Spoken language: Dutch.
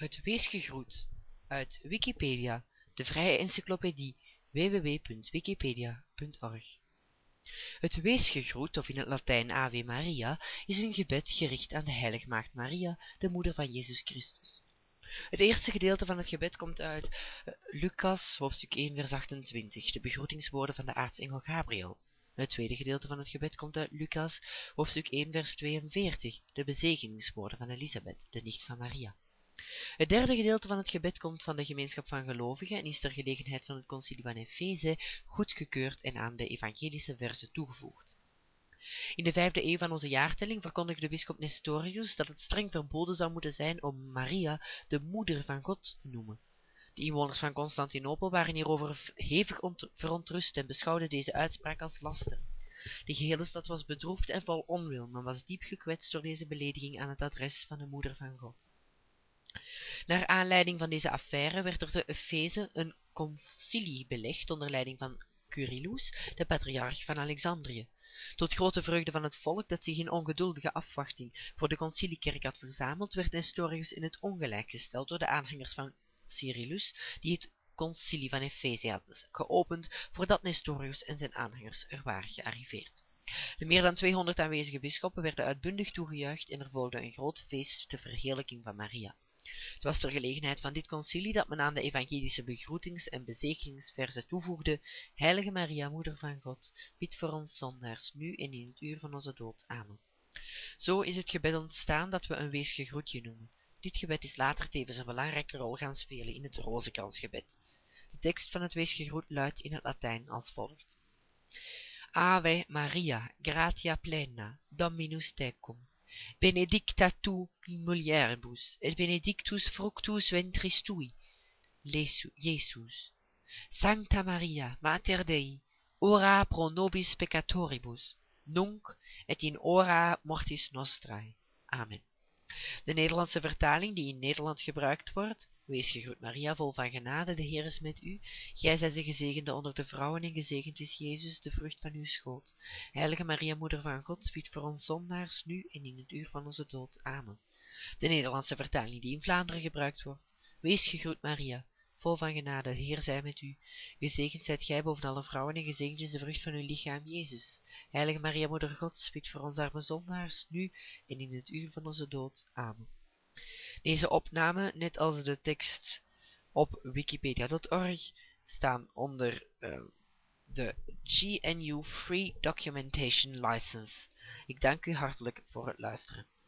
Het wees gegroet uit Wikipedia, de vrije encyclopedie www.wikipedia.org. Het wees gegroet, of in het Latijn Ave Maria, is een gebed gericht aan de heilige maagd Maria, de moeder van Jezus Christus. Het eerste gedeelte van het gebed komt uit Lucas, hoofdstuk 1, vers 28, de begroetingswoorden van de aartsengel Gabriel. Het tweede gedeelte van het gebed komt uit Lucas, hoofdstuk 1, vers 42, de bezegeningswoorden van Elisabeth, de nicht van Maria. Het derde gedeelte van het gebed komt van de gemeenschap van gelovigen en is ter gelegenheid van het concilie van Efeze goedgekeurd en aan de evangelische verzen toegevoegd. In de 5e eeuw van onze jaartelling verkondigde bisschop Nestorius dat het streng verboden zou moeten zijn om Maria de moeder van God te noemen. De inwoners van Constantinopel waren hierover hevig verontrust en beschouwden deze uitspraak als laster. De gehele stad was bedroefd en vol onwil, maar was diep gekwetst door deze belediging aan het adres van de moeder van God. Naar aanleiding van deze affaire werd er te Efeze een concilie belegd onder leiding van Cyrillus, de patriarch van Alexandrië. Tot grote vreugde van het volk dat zich in ongeduldige afwachting voor de conciliekerk had verzameld, werd Nestorius in het ongelijk gesteld door de aanhangers van Cyrillus, die het concilie van Efeze hadden geopend voordat Nestorius en zijn aanhangers er waren gearriveerd. De meer dan 200 aanwezige bisschoppen werden uitbundig toegejuicht en er volgde een groot feest ter verheerlijking van Maria. Het was ter gelegenheid van dit concilie dat men aan de evangelische begroetings- en bezegeningsverzen toevoegde: Heilige Maria, Moeder van God, bid voor ons zondaars, nu en in het uur van onze dood. Amen. Zo is het gebed ontstaan dat we een weesgegroetje noemen. Dit gebed is later tevens een belangrijke rol gaan spelen in het rozenkransgebed. De tekst van het weesgegroet luidt in het Latijn als volgt: Ave Maria, gratia plena, Dominus tecum. Benedicta tu in mulieribus, et benedictus fructus ventris tui, Iesus. Sancta Maria, Mater Dei, ora pro nobis peccatoribus, nunc et in hora mortis nostrae. Amen. De Nederlandse vertaling die in Nederland gebruikt wordt: Wees gegroet Maria, vol van genade, de Heer is met u. Gij zijt de gezegende onder de vrouwen en gezegend is Jezus, de vrucht van uw schoot. Heilige Maria, Moeder van God, bid voor ons zondaars, nu en in het uur van onze dood. Amen. De Nederlandse vertaling die in Vlaanderen gebruikt wordt: Wees gegroet Maria, vol van genade, de Heer zij met u. Gezegend zijt gij boven alle vrouwen en gezegend is de vrucht van uw lichaam, Jezus. Heilige Maria, Moeder Gods, bid voor ons arme zondaars, nu en in het uur van onze dood. Amen. Deze opname, net als de tekst op wikipedia.org, staan onder de GNU Free Documentation License. Ik dank u hartelijk voor het luisteren.